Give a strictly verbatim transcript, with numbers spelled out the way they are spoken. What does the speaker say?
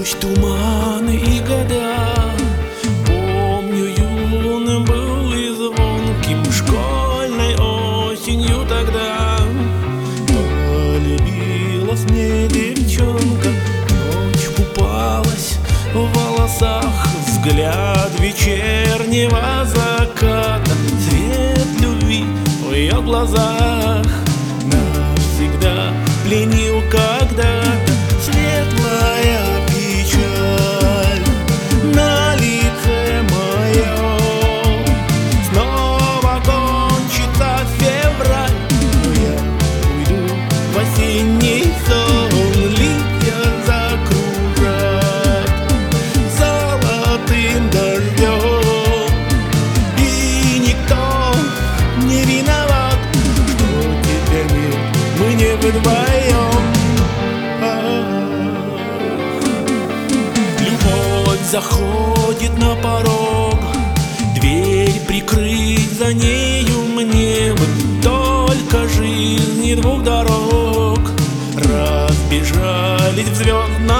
Ночь, туманы и года. Помню, юным был и звонким школьной осенью тогда. Полюбилась мне девчонка, ночь купалась в волосах, взгляд вечернего заката, цвет любви в ее глазах навсегда пленил когда-то. Светлая печаль на лице моем, снова кончится февраль, но я уйду в осенний сон. Листья закружат золотым дождем, и никто не виноват, что теперь мир мы не вдвоем. Любовь заходит на порог, дверь прикрыть за нею мне бы. Только жизни двух дорог разбежались в звездном